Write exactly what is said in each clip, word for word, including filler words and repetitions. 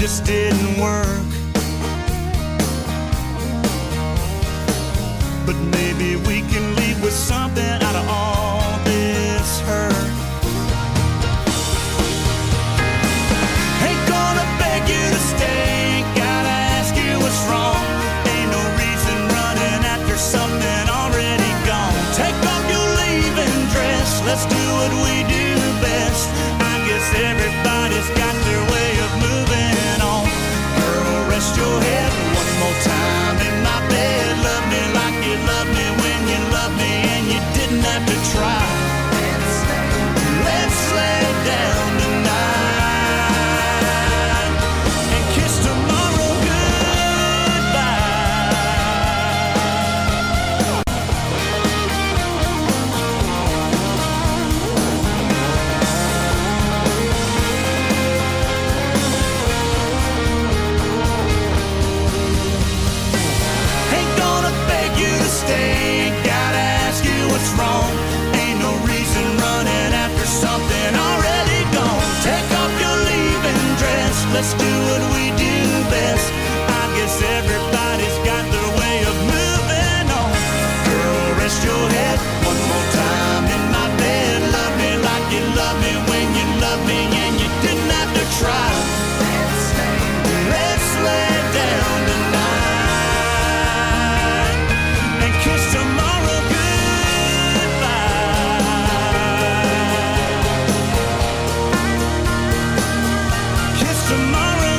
just didn't work. But maybe we can leave with something out of all this hurt. Ain't gonna beg you to stay, gotta ask you what's wrong. Ain't no reason running after something already gone. Take off your leaving dress, let's do what we do best. I guess everybody's got their way of moving on. Girl, rest your head one more time in my bed. Love me like you loved me when you loved me and you didn't have to try. Let's lay down tonight and kiss tomorrow goodbye. Ain't gonna beg you to stay, gotta ask you what's wrong. Ain't no reason running after something already gone. Take off your leaving dress, let's do what we do best. I guess everybody's got their way of moving on. Girl, rest your head one more time in my bed. Love me like you loved me when you loved me and you didn't have to try. Let's lay down tonight and kiss tomorrow goodbye. Kiss tomorrow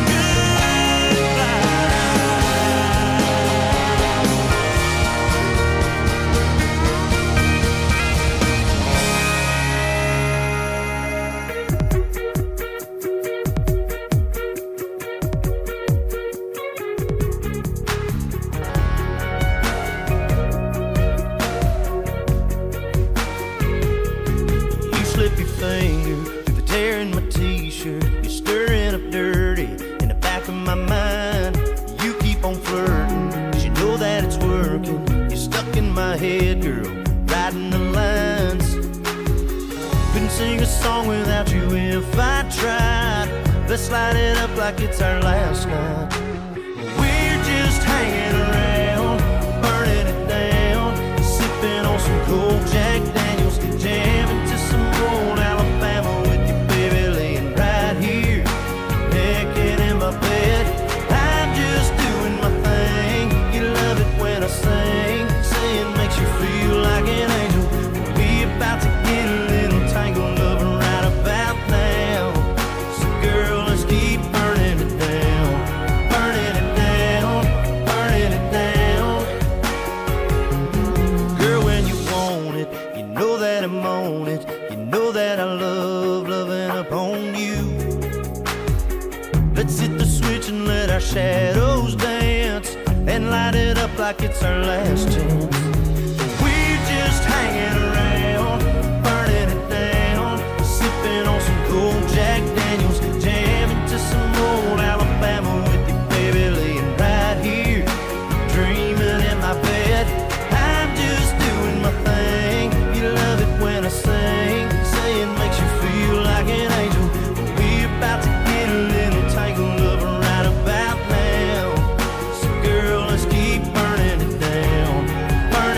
You slip your finger through the tear in my t-shirt. You're stirring up dirty in the back of my mind. You keep on flirting, 'cause you know that it's working. You're stuck in my head, girl, writing the lines. Couldn't sing a song without you if I tried. Let's light it up like it's our last night. We're just hanging around, burning it down, sipping on some cold Jack Daniels, jamming to some old Alabama with you, baby, laying right here, naked in my bed. I'm just doing my thing. You love it when I sing, saying makes you feel like an angel. We about to get a little tangled up right about now. So girl, let's keep burning it down, burning it down, burning it down. Girl, when you want it, you know that I'm on it. You know that I love loving upon you. Let's hit the switch and let our shadows dance and light it up like it's our last chance. We're just hanging around, burning it down, sipping on some cold Jack Daniels, jamming to some old Alabama with you, baby, laying right here, dreaming in my bed. I'm just doing my thing. You love it when I sing, saying makes you feel like an angel. We about to get a little tangled up right about now. So girl, let's keep burning it down, burning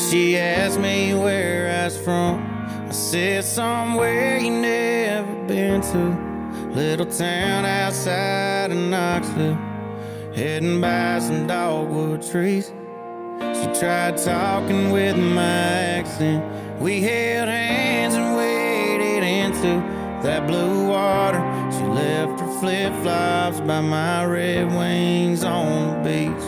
She asked me where I was from. I said somewhere you never been to, little town outside of Knoxville, heading by some dogwood trees. She tried talking with my accent. We held hands and waded into that blue water. She left her flip-flops by my Red Wings on the beach.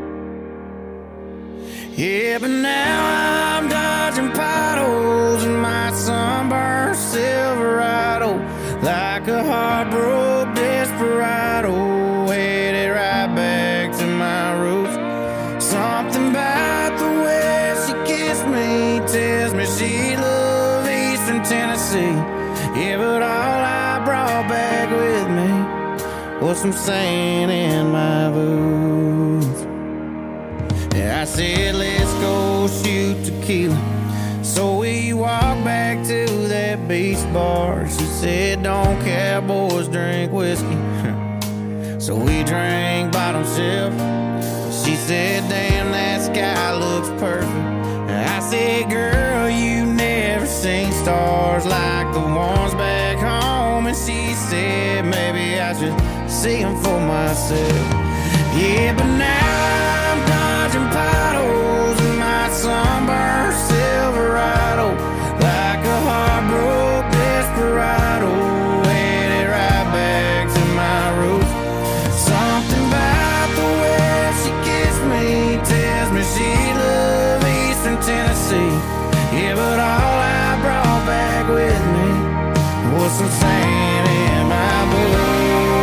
Yeah, but now I'm dodging potholes in my sunburned Silverado, like a heartbroken desperado, headed right back to my roots. Something about the way she kissed me tells me she loved Eastern Tennessee. Yeah, but all I brought back with me was some sand in my boots. Yeah, I said, let's go shoot tequila. So we walked back to that beach bar. She said, don't cowboys drink whiskey. So we drank bottom shelf. She said, damn, that sky looks perfect. I said, girl, you never seen stars like the ones back home. And she said, maybe I should see them for myself. Yeah, but now I'm dodging potholes in my sunburned Silverado, like a heartbroken desperado, headed right back to my roots. Something about the way she kissed me tells me she loved Eastern Tennessee. Yeah, but all I brought back with me was some sand in my boots.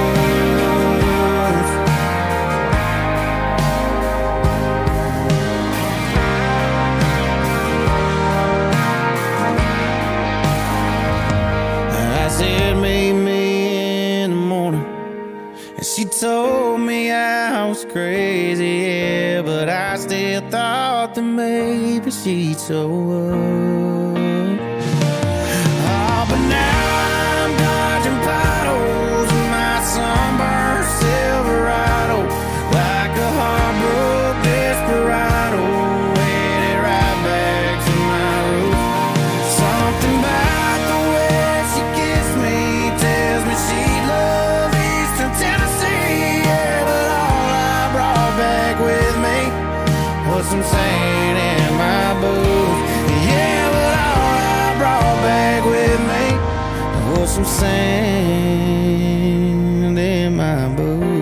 Said meet me in the morning, and she told me I was crazy, yeah, but I still thought that maybe she'd show up. Oh, but now I'm dodging potholes in my sunburned Silverado, like a heartbroken desperado, headed right back to my roots. Something about the way she kissed me tells me she loved Eastern Tennessee. Yeah, but all I brought back with me was some sand in my boots. Yeah, but all I brought back with me was some sand in my boots.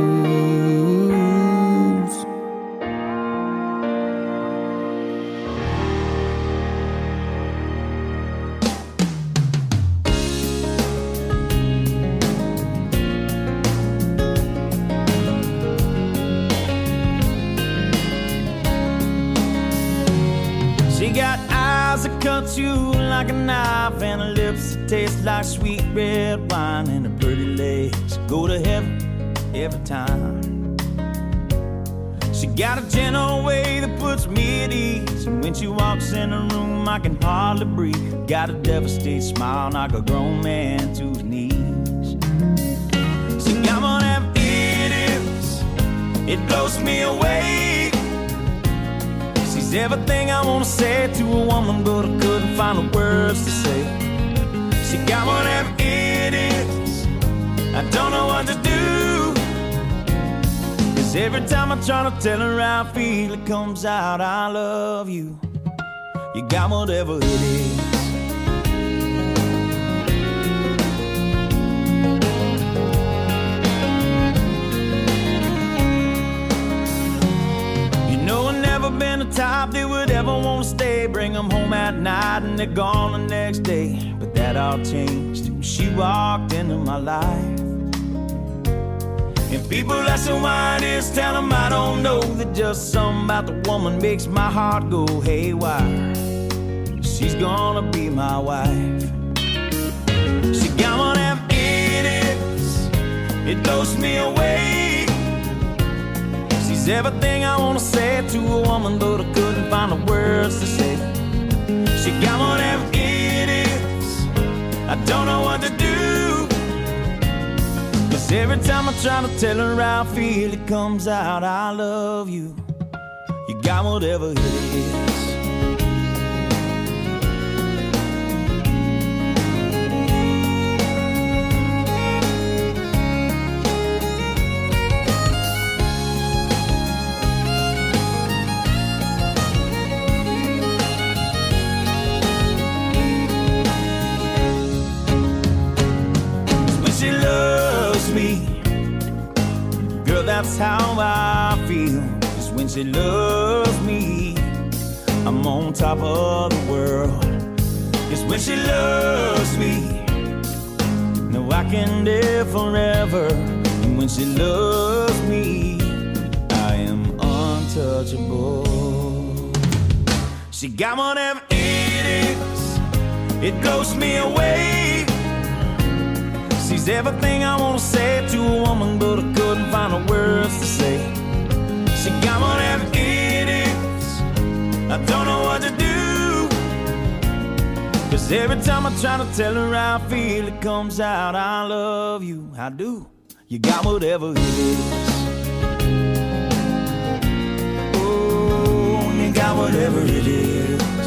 She got eyes that cut you like a knife, and her lips that taste like sweet red wine, and her pretty legs go to heaven every time. She got a gentle way that puts me at ease, and when she walks in the room I can hardly breathe. Got a devastated smile like a grown man to his knees. She got whatever it is, it blows me away. She's everything I wanna say to a woman, but I couldn't find the words to say. She got whatever it is, I don't know what to do. Cause every time I try to tell her how I feel, it comes out, I love you. You got whatever it is. Been the type that would ever want to stay, bring them home at night and they're gone the next day. But that all changed when she walked into my life. And people ask her why it is, tell them I don't know, that just something about the woman makes my heart go haywire. She's gonna be my wife. She got whatever it is, it blows me away. She's everything I wanna say to a woman, but I couldn't find the words to say. She got whatever it is, I don't know what to do. Cause every time I try to tell her how I feel, it comes out, I love you. You got whatever it is. that's how I feel. Cause when she loves me, I'm on top of the world. Cause when she loves me, no, I can live forever. And when she loves me, I am untouchable. She got whatever it is, it blows me away. She's everything I want to say to a woman, but I couldn't find the words to say. She got whatever it is, I don't know what to do. Cause every time I try to tell her how I feel, it comes out, I love you, I do. You got whatever it is. Oh, you got whatever it is.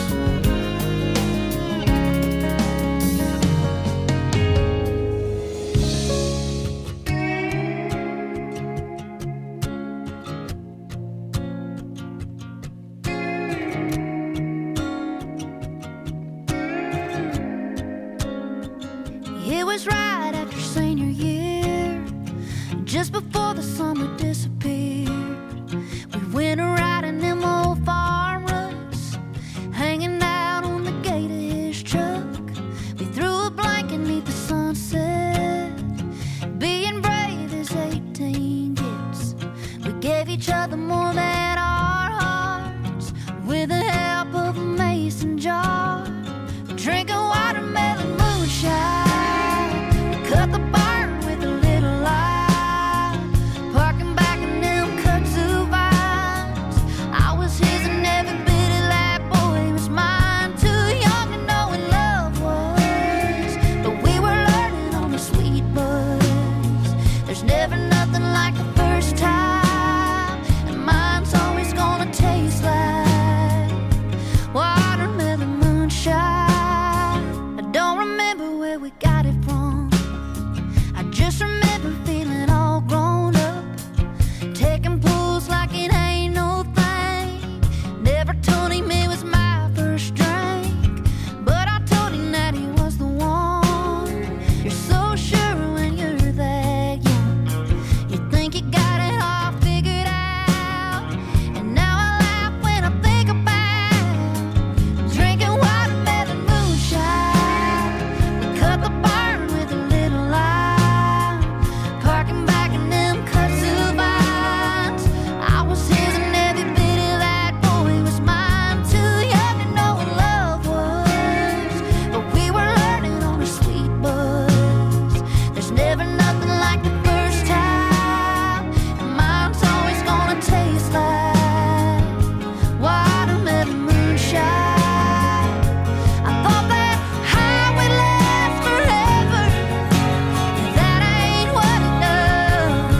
It was right after senior year, just before the summer disappeared. We went riding them old farm ruts, hanging out on the gate of his truck. We threw a blanket neath the sunset, being brave as eighteen gets. We gave each other more than our hearts, with the help of a mason jar, drinking watermelon moonshine. Cut the barn with a little light, parking back in them kudzu vines. I was his and every bit of that boy was mine. Too young to know what love was, but we were learning on the sweet buzz. There's never nothing like the first time, and mine's always gonna taste like watermelon moonshine. I don't remember where we got it from, just remember feeling all grown up, taking pulls like it ain't no thing. Never told him it was my first drink, but I told him that he was the one. You're so sure when you're that young, you think you got it all figured out. And now I laugh when I think about drinking watermelon moonshine. We cut the barn with a little light, parking back in them kudzu vines. I was his and every bit of that boy was mine. Too young to know what love was, but we were learning on a sweet buzz. There's never nothing like the first time, and mine's always gonna taste like watermelon moonshine. I thought that high would last forever, that ain't what it does.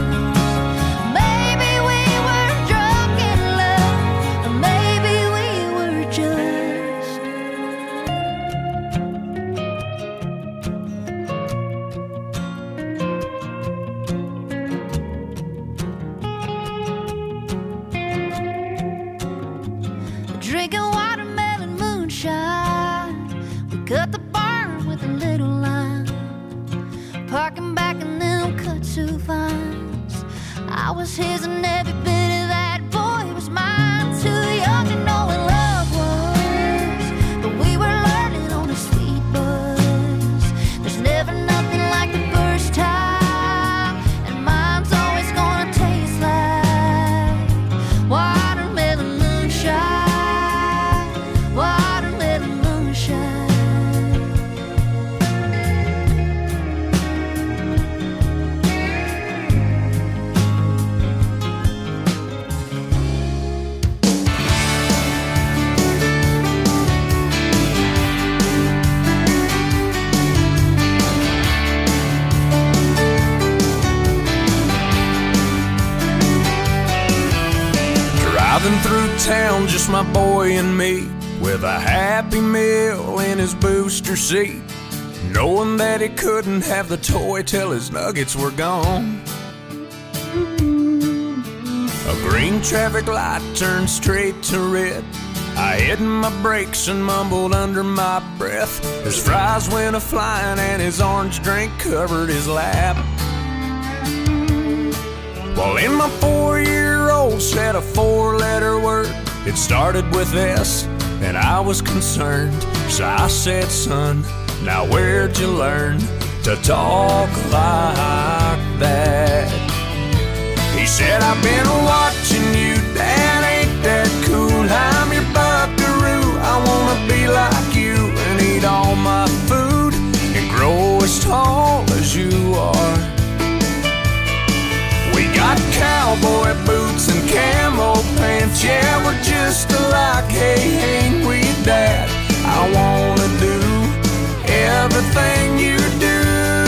Maybe we were drunk in love, or maybe we were just drinking watermelon moonshine. We cut the barn with a little line, parking back in them kudzu vines. I was his and every bit of that boy was mine. Too young to know what love was, but we were learning on a sweet buzz. There's never nothing like the first time, and mine's always gonna taste like watermelon moonshine, watermelon moonshine. Driving through town, just my boy and me, with a Happy Meal in his booster seat, knowing that he couldn't have the toy till his nuggets were gone. A green traffic light turned straight to red. I hit my brakes and mumbled under my breath. His fries went a-flying and his orange drink covered his lap. Well, in my four-year-old said a four-letter word. It started with S, and I was concerned. So I said, son, now where'd you learn to talk like that? He said, I've been watching you, Dad, ain't that cool? I'm your buckaroo, I wanna be like you and eat all my food and grow as tall as you are. We got cowboy boots and camo pants, yeah, we're just alike, hey, ain't we, Dad? I wanna do everything you do,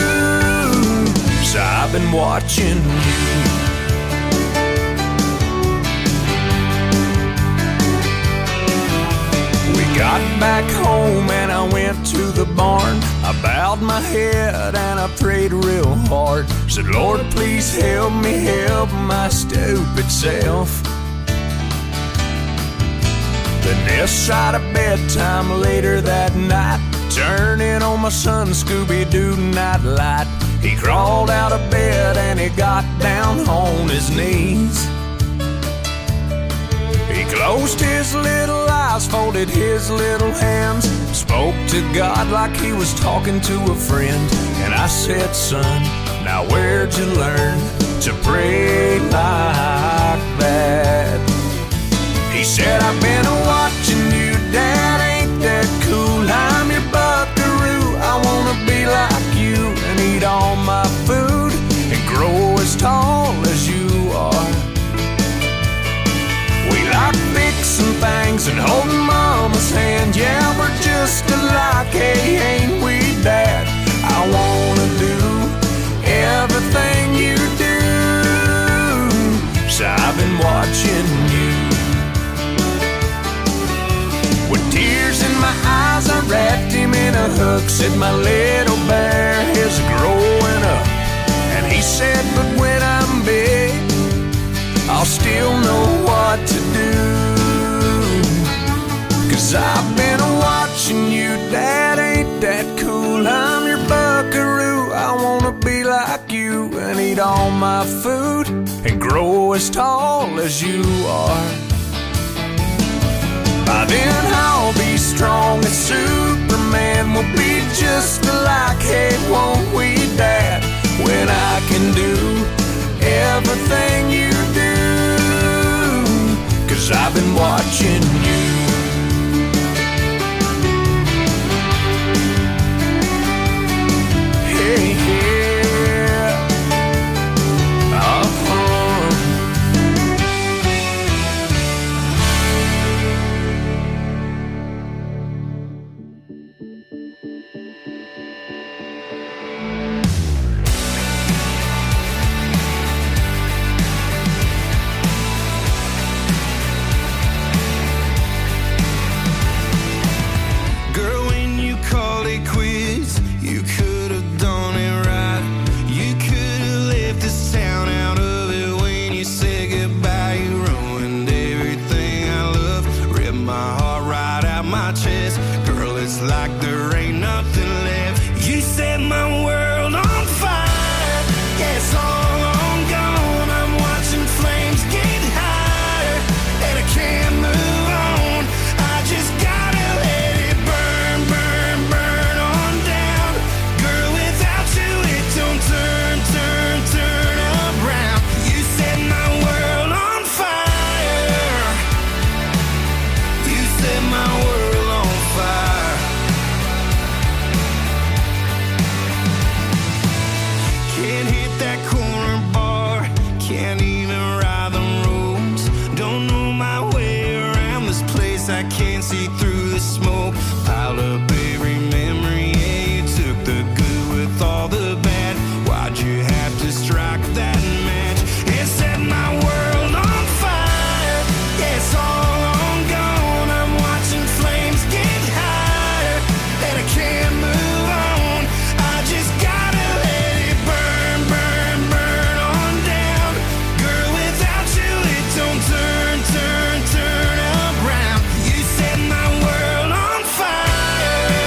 so I've been watching you. Got back home and I went to the barn. I bowed my head and I prayed real hard. Said, Lord, please help me help my stupid self. Then this side of bedtime later that night, turning on my son Scooby-Doo nightlight. He crawled out of bed and he got down on his knees. He closed his little eyes, folded his little hands, spoke to God like he was talking to a friend. And I said, son, now where'd you learn to pray like that? He said, I've been watching you, Dad, ain't that cool? I'm your buckaroo, I wanna be like you and eat all my food and grow as tall as you are. We like fixing things and holding Mama's hand. Yeah, we're just alike, hey, ain't we, Dad? I wanna do everything you do, so I've been watching you. With tears in my eyes, I wrapped him in a hug. Said, my little bear is growing up. And he said, but when I'm big, I'll still know what to do. Cause I've been watching you, Dad, ain't that cool? I'm your buckaroo, I wanna be like you and eat all my food and grow as tall as you are. By then I'll be strong as Superman, we'll be just alike, hey, won't we, Dad? When I can do everything you do, cause I've been watching you. Hey, yeah. Uh-huh. Like there ain't nothing left. You set my world on fire. Yeah, it's all on gone. I'm watching flames get higher, and I can't move on. I just gotta let it burn, burn, burn on down. Girl, without you it don't turn, turn, turn around. You set my world on fire. You set my world on fire. Can't hit that corner bar, can't even ride the roads. Don't know my way around this place, I can't see through the smoke. Piled up every memory, yeah, you took the good with all the bad. Why'd you have to strike that match and set my world on fire? Yeah, it's all on gone. I'm watching flames get higher, and I can't move on. I just gotta let it burn, burn, burn on down. Girl, without you it don't turn, turn, turn around. You set my world on fire.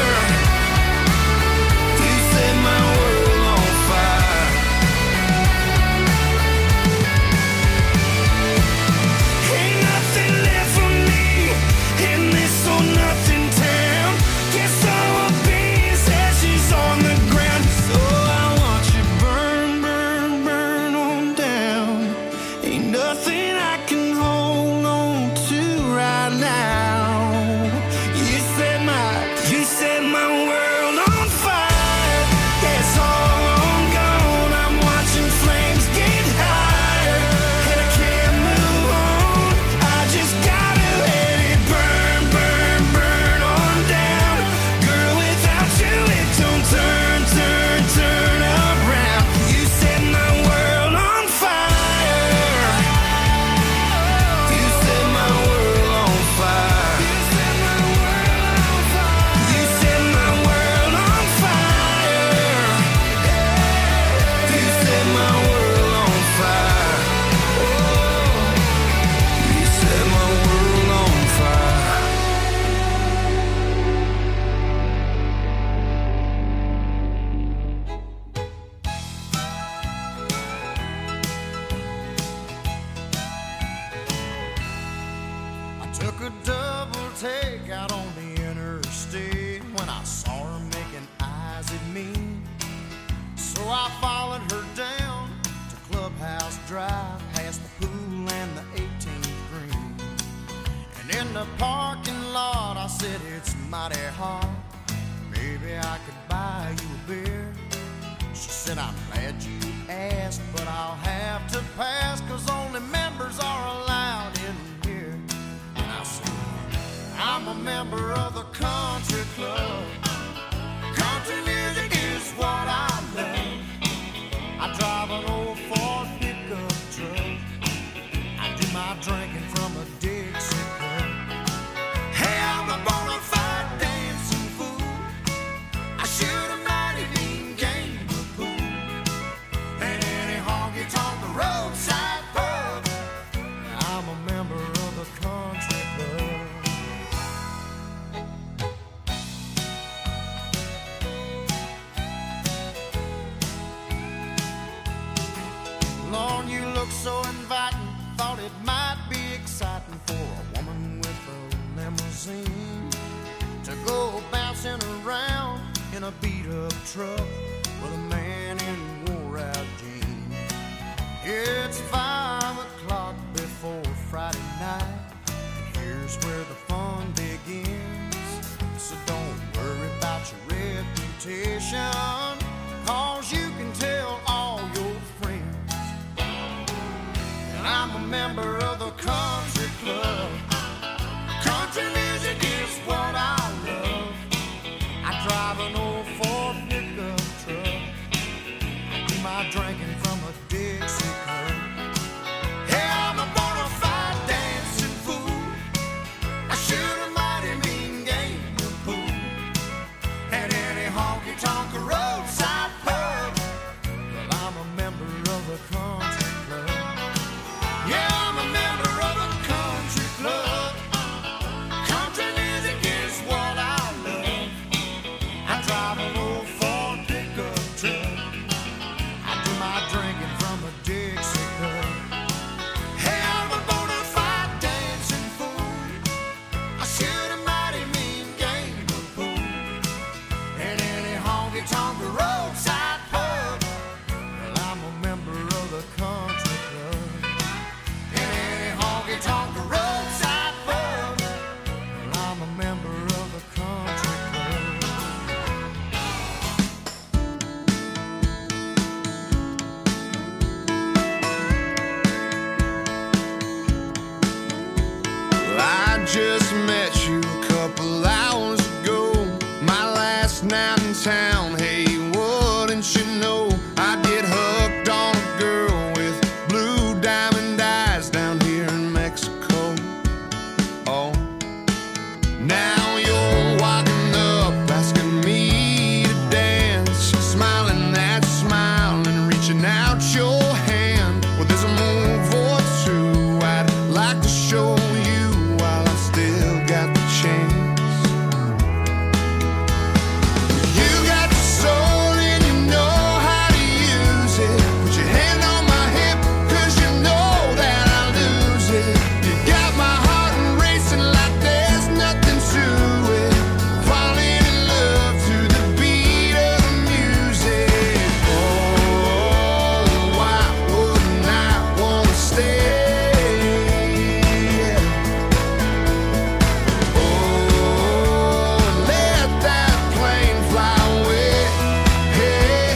the parking lot. I said, it's mighty hot. Maybe I could buy you a beer. She said, I'm glad you asked, but I'll have to pass, 'cause only members are allowed in here. And I said, I'm a member of the country club. Country music is what I love. I drive an old Ford pickup truck. I do my drinking from a Dixie cup. Hey, I'm a bona fide dancing fool. I shoot a mighty mean game of pool. And any honky-tonk roadside pub. I'm a member of the country club. Lord, you look so inviting. Thought it might be exciting for a woman with a limousine to go bouncing around in a beat-up truck with a man in wore-out jeans. It's five o'clock before Friday night, and here's where the fun begins. So don't worry about your reputation, 'cause you can tell all your friends. And I'm a member of the country club. Country music is what I love. I drive an old Ford pickup truck. I do my drinking from a Dixie cup. Hey, I'm a bona fide dancing fool. I shoot a mighty mean game of pool. At any honky-tonk roadside pub. Well, I'm a member of the country club. Yeah, I'm a member of the country club. Country music is what I love. I drive an old Ford pickup truck. I do my drinking from a Dixie cup. Hey, I'm a bona fide dancing fool. I shoot a mighty mean game of pool. At any honky-tonk roadside pub. Well, I'm a member of the country club. At any honky-tonk roadside pub. Well, I'm a member of the country club. Well, I just met you a couple hours ago. My last night in town. Hey, wouldn't you know I'd get hooked on a girl with blue diamond eyes down here in Mexico. Oh, now you're walking up, asking me to dance, smiling that smile and reaching out your hand. Well, there's a move or two I'd like to show you while I still got the chance. You got the soul and you know how to use it. Put your hand on my hip, 'cause you know that I'll lose it. You got my heart racing like there's nothing to it. Falling in love to the beat of the music. Oh, why wouldn't I wanna stay? Oh, let that plane fly away. Hey,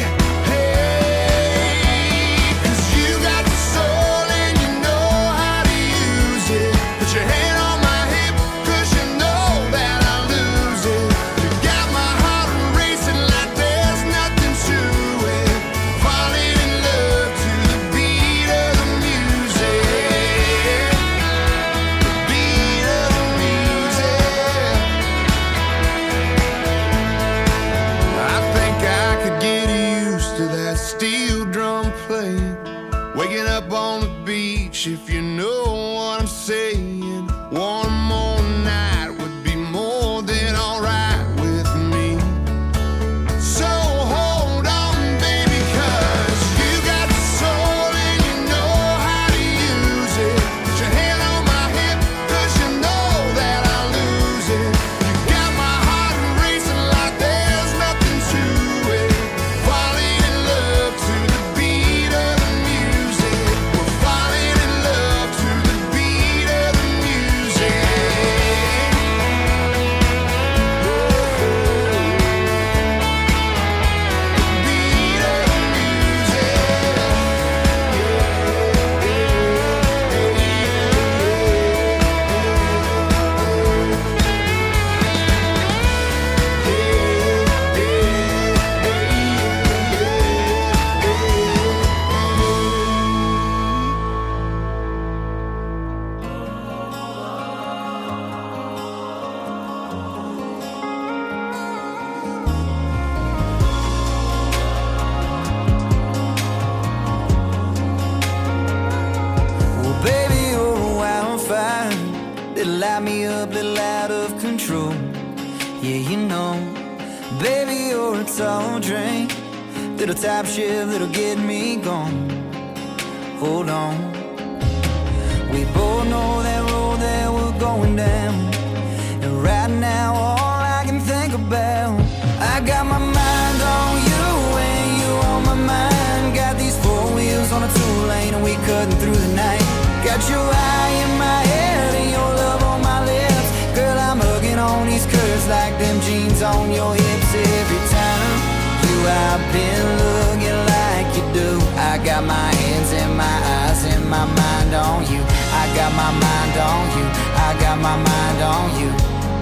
hey, 'cause you got the soul and you know how to use it. Put your hand on my hip, 'cause you know that I'll lose it. You got my heart racing like there's nothing to it. Falling in love to the beat of the music. The beat of the music. I think I could get used to that steel drum playing. Waking up on the beach, if you know what I'm saying. One more night would be more than alright with me. So hold on, baby, 'cause you got the soul and you know how to use it. Put your hand on my hip, 'cause you know that I'll lose it. You got my heart racing like there's nothing to it. Falling in love to the beat of the music. We're falling in love soul train, little top shift, little get me gone. Hold on. We both know that road that we're going down, and right now all I can think about, I got my mind on you and you on my mind. Got these four wheels on a two-lane and we cutting through the night. Got your eye in my head and your love on my lips. Girl, I'm hugging on these curves like them jeans on your hips. Every time you I've been looking like you do. I got my hands and my eyes and my mind on you. I got my mind on you. I got my mind on you.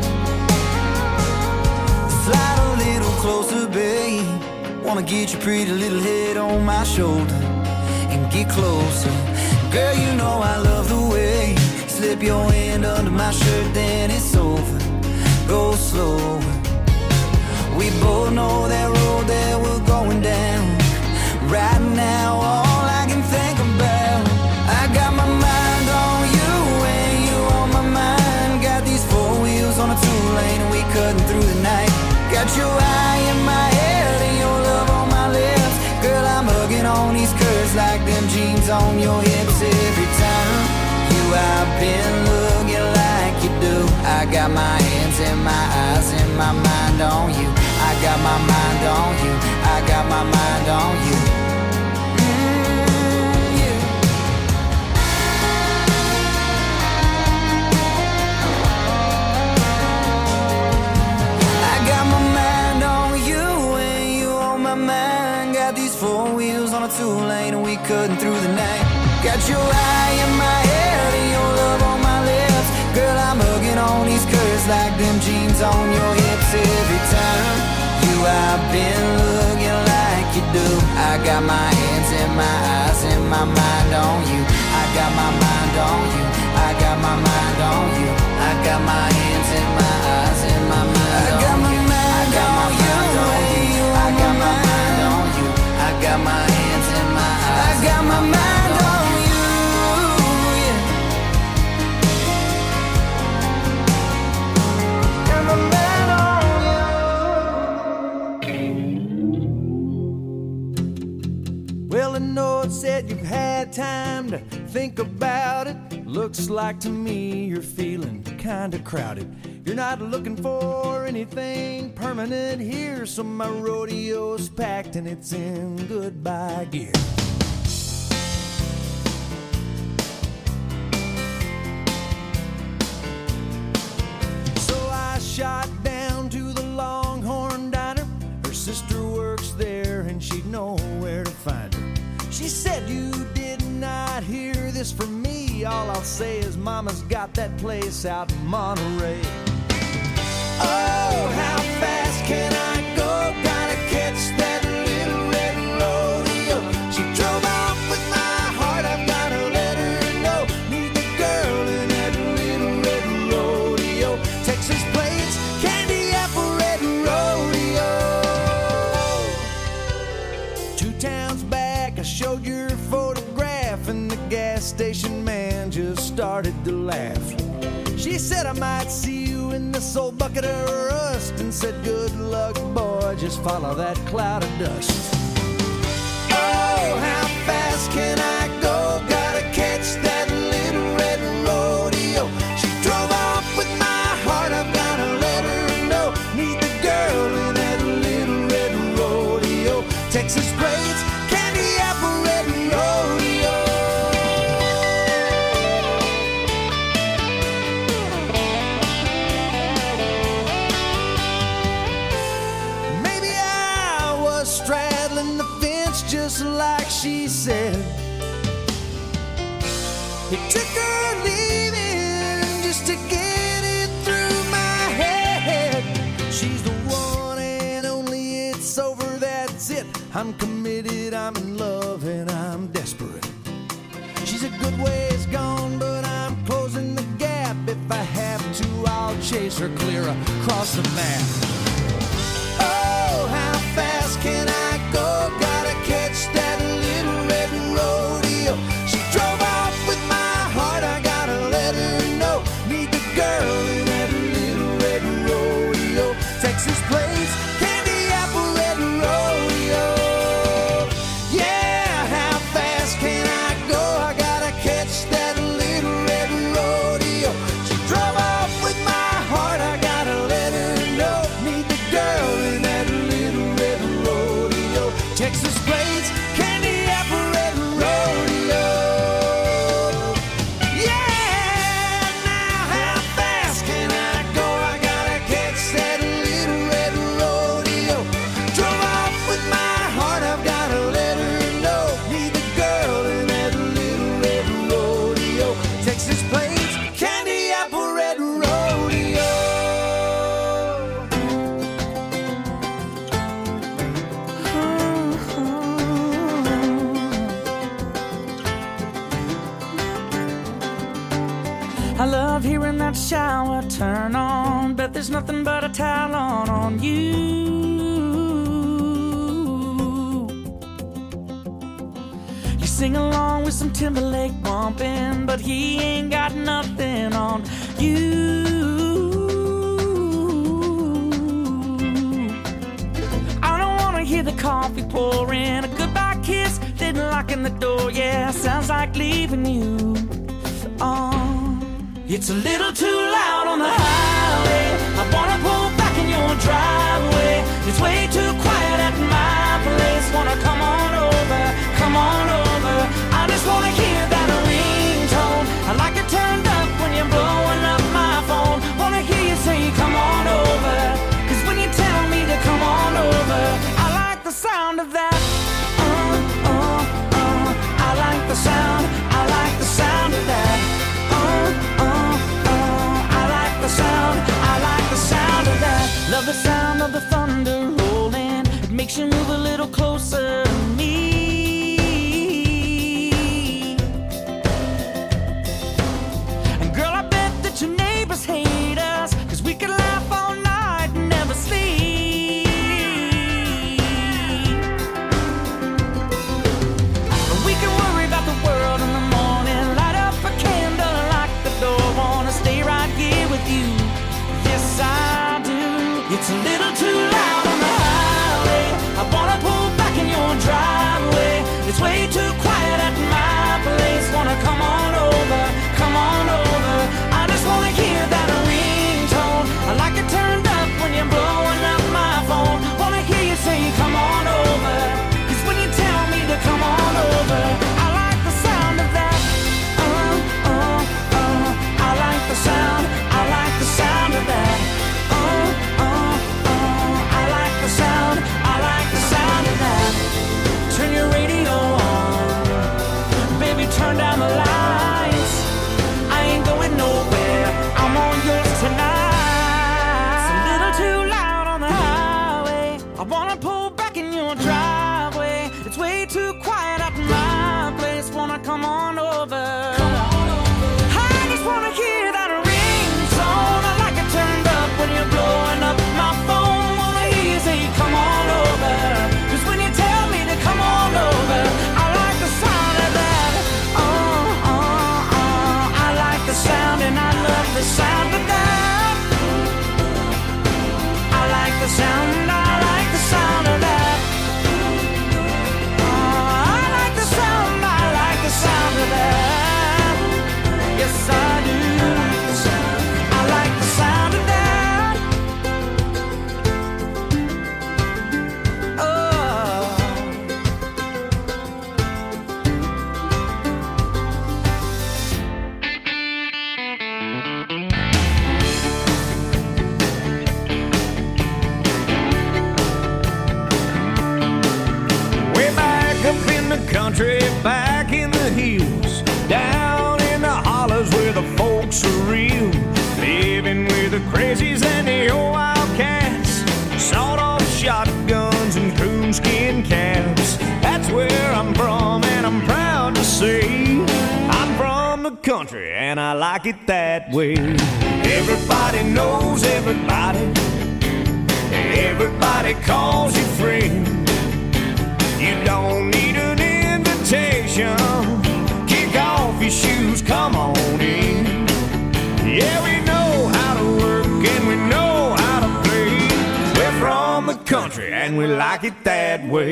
Slide a little closer, babe. Wanna get your pretty little head on my shoulder and get closer. Girl, you know I love the way you slip your hand under my shirt, then it's over. Go slow. We both know that road that we're going down. Right now, all I can think about, I got my mind on you and you on my mind. Got these four wheels on a two-lane and we cutting through the night. Got your eye in my head and your love on my lips. Girl, I'm hugging on these curves like them jeans on your hips. Every time you I've been looking like you do. I got my hands and my eyes and my mind on you. I got my mind on you. I got my mind on you. Mm, yeah. I got my mind on you and you on my mind. Got these four wheels on a two-lane and we cutting through the night. Got your eye in my head and your love on my lips. Girl, I'm hugging on these curves like them jeans on your hips. Every time you I've been looking like you do. I got my hands and my eyes and my mind on you. I got my mind on you. I got my mind on you. I got my hands and my eyes and my mind on you. I got my mind on you. I got my mind on you. I got my hands and my eyes. I got my mind on you. Yeah. Got my mind on you. Well, I know it said you've had time to think about it. Looks like to me you're feeling kinda crowded. You're not looking for anything permanent here, so my rodeo's packed and it's in goodbye gear. So I shot down to the Longhorn Diner. Her sister works there and she'd know where to find her. She said you did not hear this from me. All I'll say is mama's got that place out in Monterey. Oh, how fast can I go? Gotta catch that little red rodeo. She drove off with my heart, I've gotta let her know. Meet the girl in that little red rodeo. Texas plates, candy apple red rodeo. Two towns back, I showed your photograph, and the gas station man just started to laugh. She said I might see you in this old bucket of rust, and said good luck, boy, just follow that cloud of dust. Oh, how fast can I go? Gotta catch that little red rodeo. She drove off with my heart, I've gotta let her know. Meet the girl in that little red rodeo. Texas plates, candy apple red rodeo. Maybe I was straddling the fence just like she said. It took her leaving just to get it through my head. She's the one and only, it's over, that's it. I'm committed, I'm in love, and I'm desperate. She's a good ways gone, but I'm closing the gap. If I have to, I'll chase her clear across the map. Oh, how fast can I go? Gotta catch that little red rodeo. She drove off with my heart, I gotta let her know. Meet the girl in that little red rodeo. Texas plates, candy apple red rodeo. Plains, candy apple red rodeo. Yeah, now how fast can I go? I gotta catch that little red rodeo. Drove off with my heart, I've gotta let her know. Meet the girl in that little red rodeo. Texas Plains, candy apple red rodeo. I love hearing that shower turn on. Bet there's nothing but a towel on on you. You sing along with some Timberlake bumping, but he ain't got nothing on you. I don't wanna hear the coffee pouring, a goodbye kiss, then locking the door. Yeah, sounds like leaving you. Oh, it's a little too loud on the highway. I wanna pull back in your driveway. It's way too quiet at my place. Wanna come on over, come on over. I just wanna hear that ringtone. I like it turned up when you're blowing up my phone. Wanna hear you say come on over, 'cause when you tell me to come on over, I like the sound of that. Uh, uh, uh. I like the sound, I like the sound of that. Uh, uh, uh. I like the sound, I like the sound of that. Love the sound of the thunder rolling. It makes you move a little closer to me. And girl, I bet that your neighbors hate us, 'cause we could laugh all night and never sleep. And we can worry about the world in the morning. Light up a candle and lock the door. Wanna stay right here with you. Yes, I do. It's a little too loud on the highway. I wanna pull back in your driveway. It's way too quiet at my place. Wanna come on over, come on over. I just wanna hear that ringtone. I like it turned up when you're blowing up my phone. Wanna hear you say come on over, 'cause when you tell me to come on over, I like the sound of that. Uh, uh, uh. I like the sound, I like the sound of that. Uh, uh, uh. I like the sound, I like the sound of that. Turn your radio on, baby, turn down the lights. I ain't going nowhere, I'm on yours tonight. It's a little too loud on the highway. I wanna pull back in your driveway. It's way too quiet at my place. Wanna come on over. I just wanna hear that ringtone. I like it turned up when you're blowing up my phone. Wanna hear you say come on over, 'cause when you tell me to come on over, I like the sound of that. Uh, uh, uh. I like the sound and I love the sound of that. I like the sound, I like the sound of that. Uh, I like the sound, I like the sound of that. Yes, I do. I like the sound of that. Oh. Way back up in the country, back in the hills, down in the hollers where the folks are real, living with the crazies and the old wildcats, sawed-off shotguns and coonskin caps. That's where I'm from, and I'm proud to say I'm from the country, and I like it that way. Everybody knows everybody, everybody calls you friend. You don't need an invitation. Kick off your shoes, come on in. Yeah, we know how to work and we know how to play. We're from the country and we like it that way.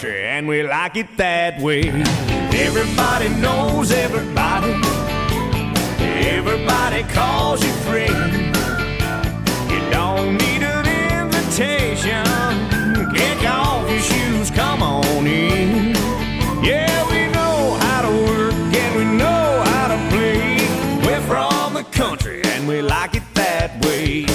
country, and we like it that way. Everybody knows everybody. Everybody calls you friend. You don't need an invitation. Kick off your shoes, come on in. Yeah, we know how to work and we know how to play. We're from the country and we like it that way.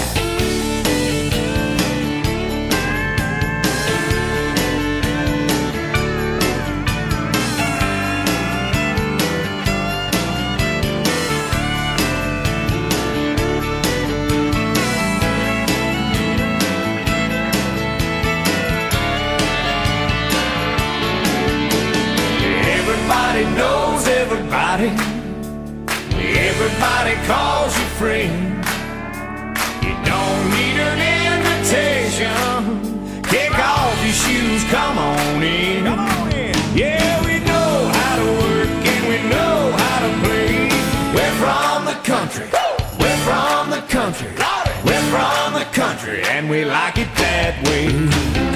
Everybody knows everybody. Everybody calls you friend. You don't need an invitation. Kick off your shoes, come on in. Come on in. Yeah, we know how to work and we know how to play. We're from the country. We're from the country. We're from the country and we like it that way.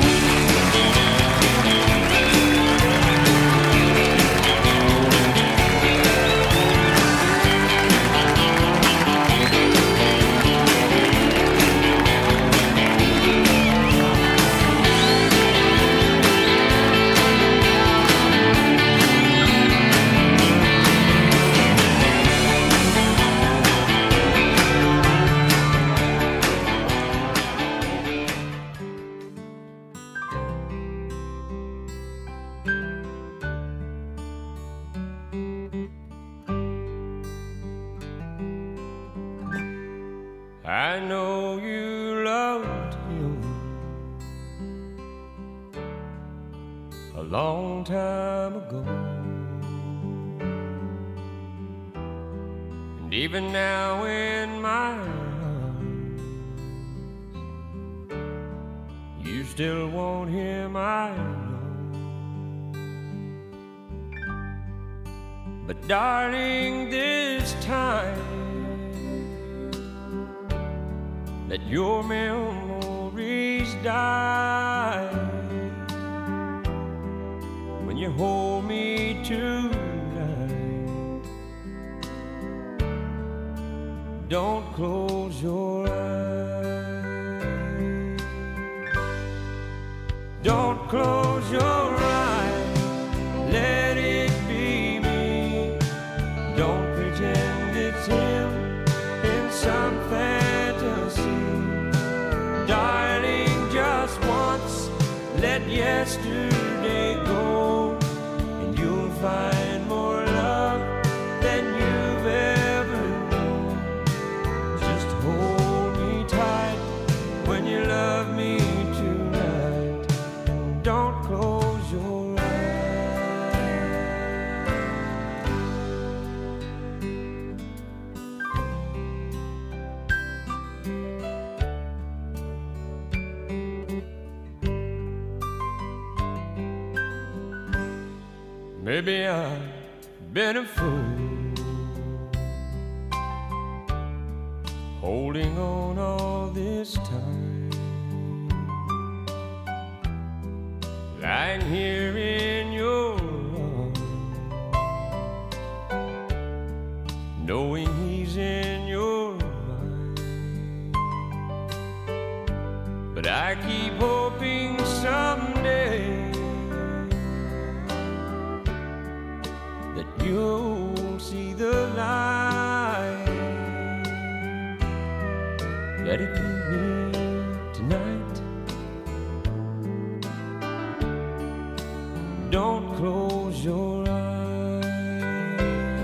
I know you loved him a long time ago, and even now in my arms, you still want him, I know. But darling, this time let your memories die. When you hold me tonight, don't close your eyes. Don't close your eyes. Let it be me. Don't pretend it's him in some fantasy. Darling, just once, let yesterday go, and you'll find more love than you've ever known. Just hold me tight when you love me tonight, and don't close your eyes. Maybe I've been a fool, holding on all this time, lying here in your arms, knowing he's in your mind. But I keep hoping someday that you'll see the light. Let it be me tonight. Don't close your eyes.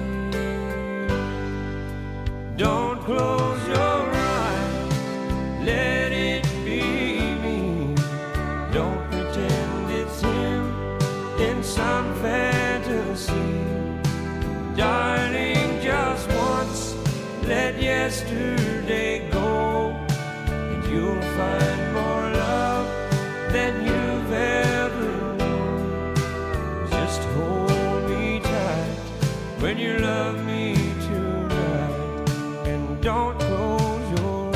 Don't close your eyes. Let it be me. Don't pretend it's him in some fantasy. Darling, just once, let yesterday go, and you'll find more love than you've ever known. Just hold me tight when you love me tonight, and don't close your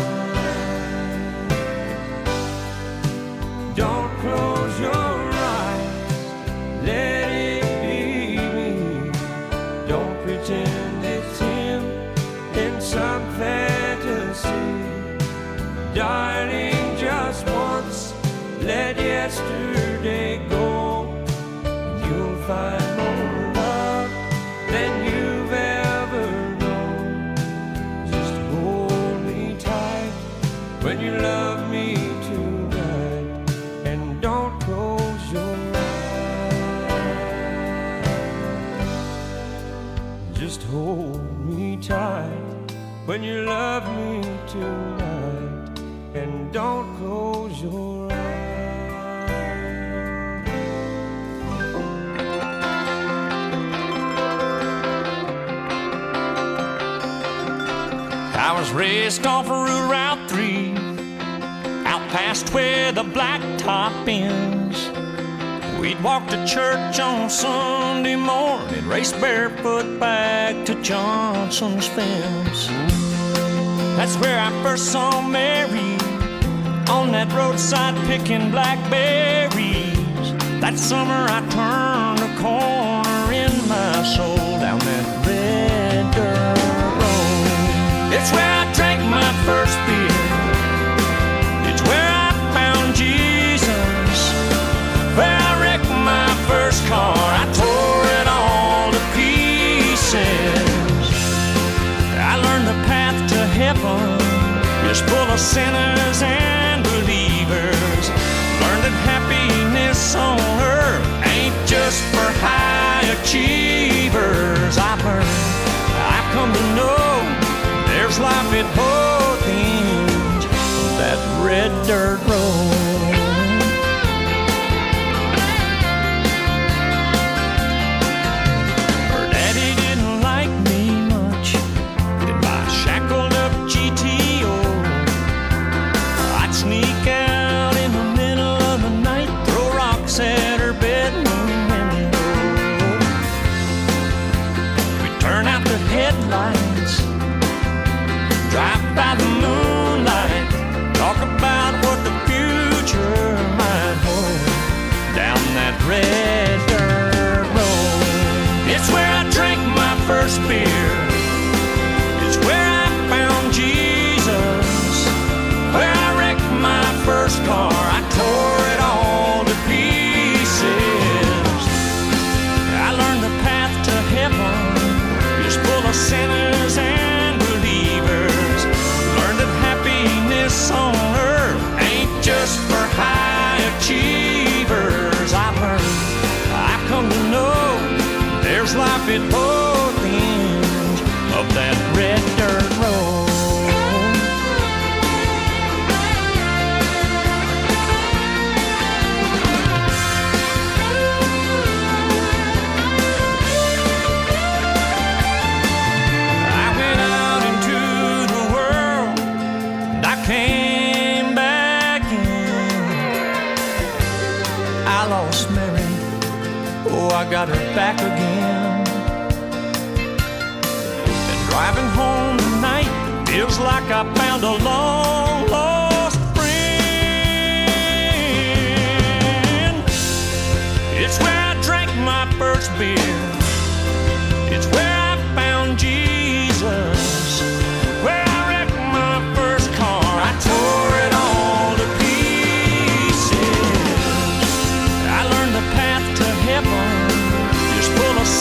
eyes. Don't close your eyes. just hold me tight when you love me tonight, and don't close your eyes. I was raised off of Route three, out past where the blacktop ends. We'd walk to church on Sunday morning, race barefoot back to Johnson's fence. That's where I first saw Mary, on that roadside picking blackberries. That summer I turned a corner in my soul down that red dirt road. It's where I drank my first beer. It's where I found Jesus. Where I wrecked my first car, I tore it all to pieces. I learned the path to heaven is full of sinners and believers. Learned that happiness on earth ain't just for high achievers. I've learned, I've come to know there's life at both ends of that red dirt road. Headlights, drive by the moonlight, talk about what the future might hold down that red dirt road. It's where I drank my first beer. It's where I found Jesus. Where I wrecked my first car, I tore it all to pieces. I learned the path to heaven is full of sinners and believers. Learn that happiness on earth ain't just for high achievers. I've learned, I've come to know there's life at both ends of that red dirt road. I got her back again. And driving home tonight feels like I found a long lost friend. It's where I drank my first beer. It's where I found Jesus. Where I wrecked my first car, I tore it all to pieces. I learned the path to heaven,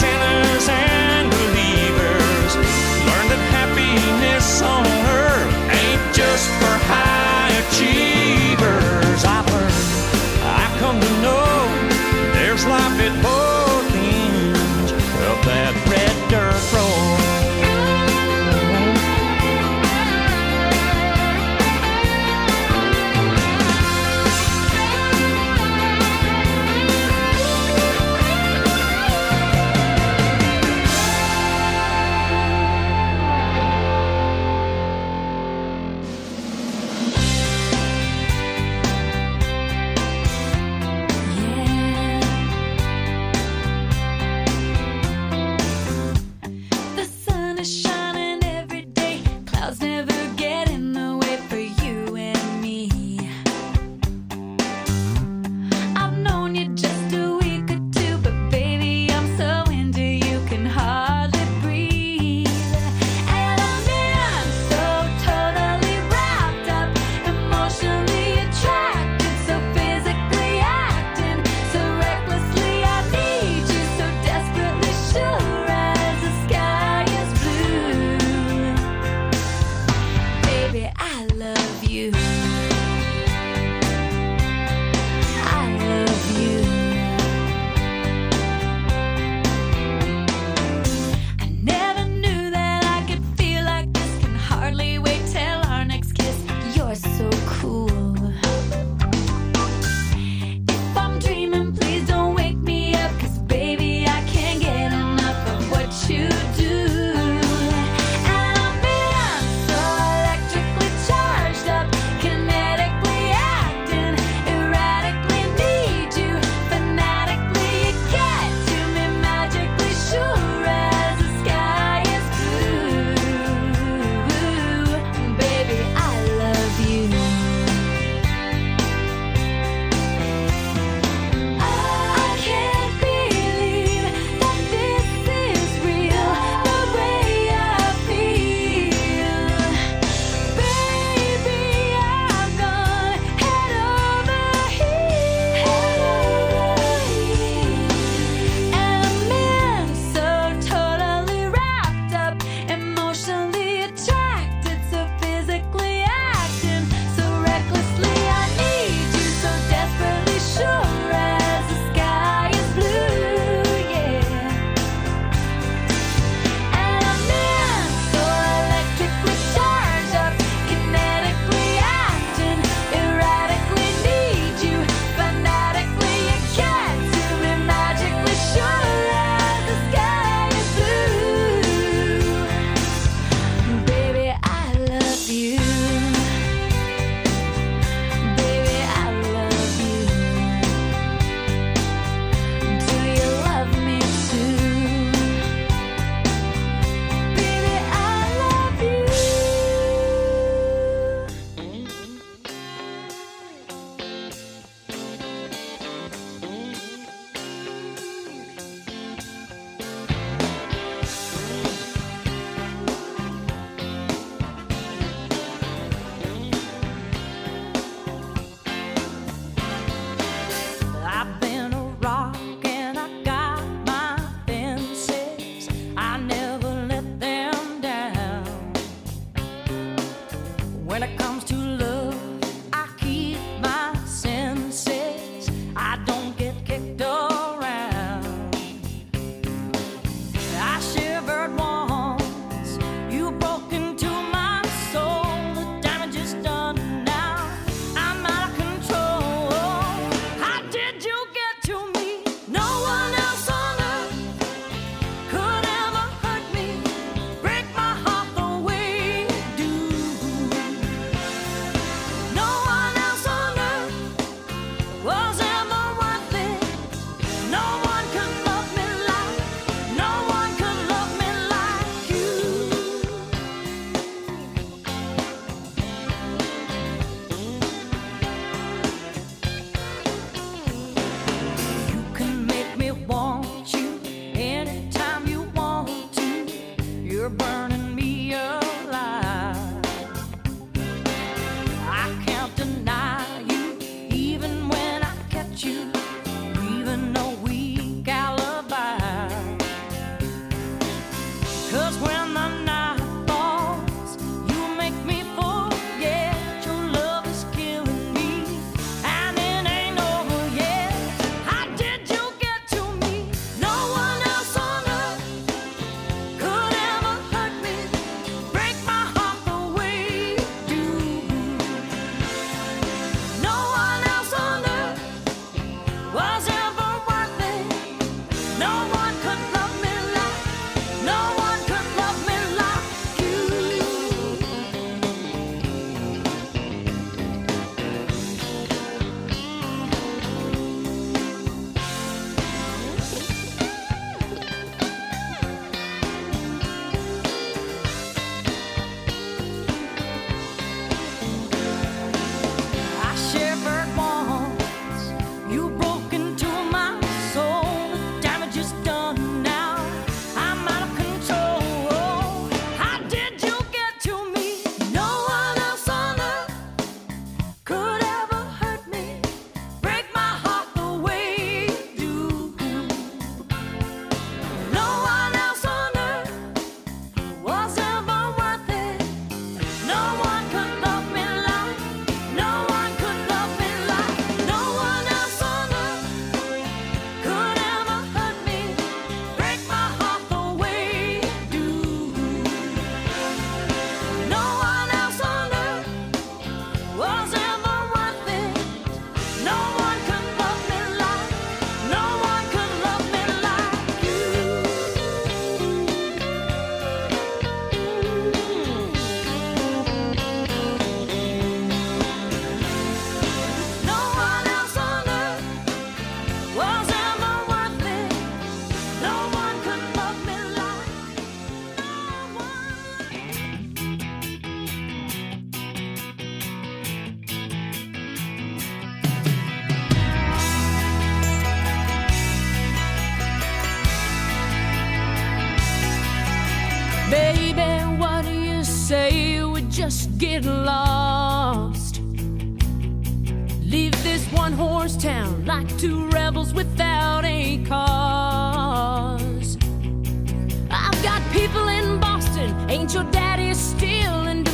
just get lost. Leave this one horse town like two rebels without a cause. I've got people in Boston, ain't your daddy still in Des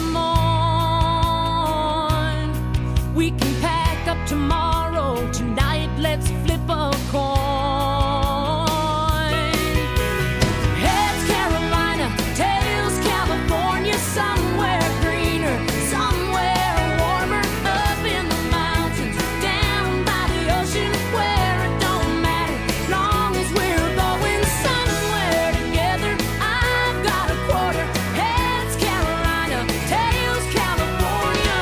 Moines? We can pack up tomorrow, tonight let's flip a coin. Heads Carolina, tails California, somewhere greener, somewhere warmer, up in the mountains, down by the ocean, where it don't matter, long as we're going somewhere together. I've got a quarter. Heads Carolina, tails California.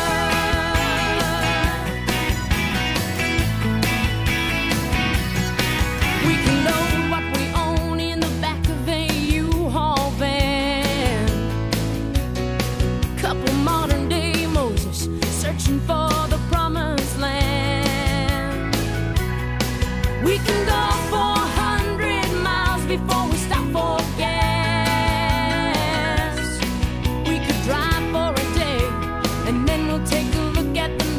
We can load what we own in the back of a U-Haul van. Couple modern day Moses searching for the promised land. We can go four hundred miles before we stop for gas. We could drive for a day and then we'll take a look at the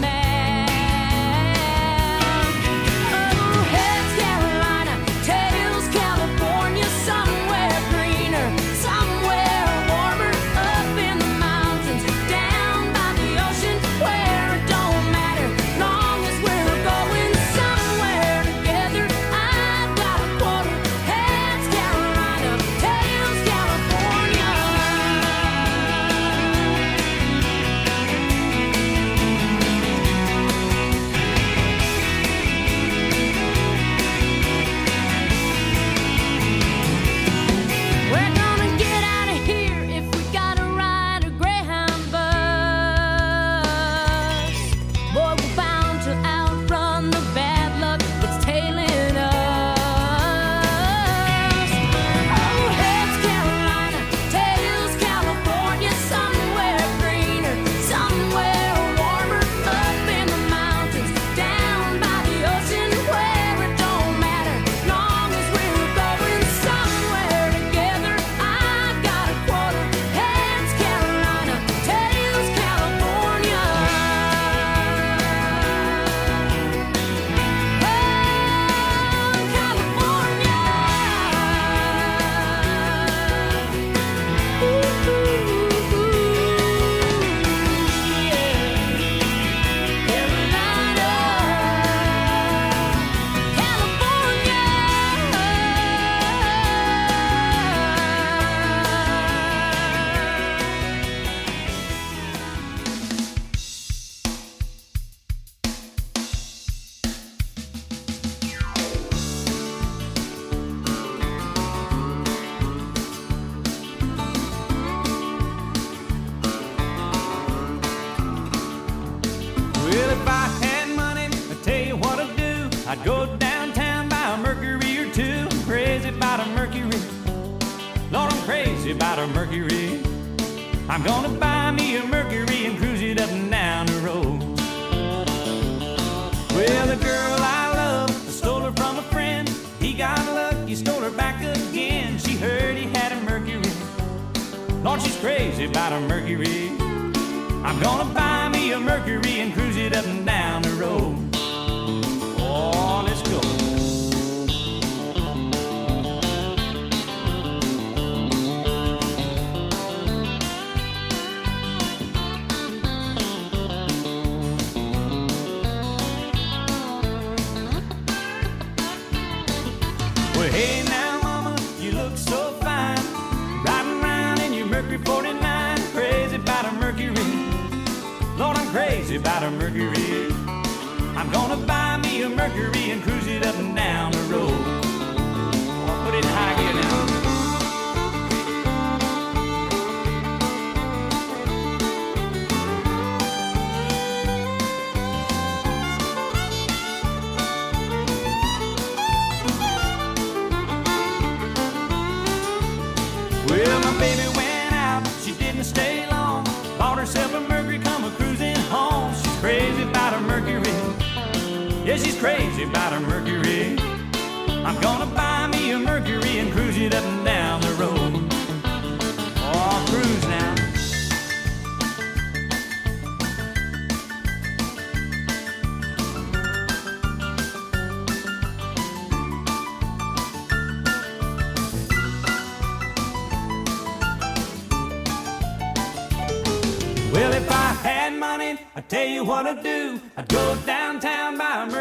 map. Oh, heads Carolina, tails California, somewhere greener, somewhere warmer, up in the mountains, down by the ocean, where it don't matter, long as we're going somewhere together. I've got a quarter. Heads Carolina, tails California. We're gonna get out of here if we gotta ride a Greyhound bus. Boy, we're bound to outrun the bad luck that's tailing us. Oh, heads Carolina, tails California, somewhere greener, somewhere warmer, up in the mountains, down by the ocean, where it don't matter, long as we're going somewhere together. I've got a quarter. Heads Carolina, tails California. Oh, California. Ooh, ooh, ooh, yeah. Carolina, Well, if I had money, I'd tell you what I'd do. I'd go downtown, buy a Mercury or two. I'm crazy about a Mercury. Lord, I'm crazy about a Mercury. I'm gonna buy me a Mercury and cruise it up and down the road. Well, the girl I love, I stole her from a friend. He got lucky, stole her back again. She heard he had a Mercury. Lord, she's crazy about a Mercury. I'm gonna buy me a Mercury and cruise it up and down the road. Oh, let's go. Well, hey now, mama, you look so fine, riding around in your Mercury forty-nine. Crazy about a Mercury. Lord, I'm crazy about a Mercury. I'm gonna buy me a Mercury and cruise it up and down the road. I'll put it in high gear now. Well, my baby went out, she didn't stay long. Bought herself a Mercury, come a cruising home. She's crazy about a Mercury. Yeah, she's crazy about a Mercury. I'm gonna buy me a Mercury and cruise it up and down the road. Oh, I'll cruise now. I tell you what I'd do. I'd go downtown by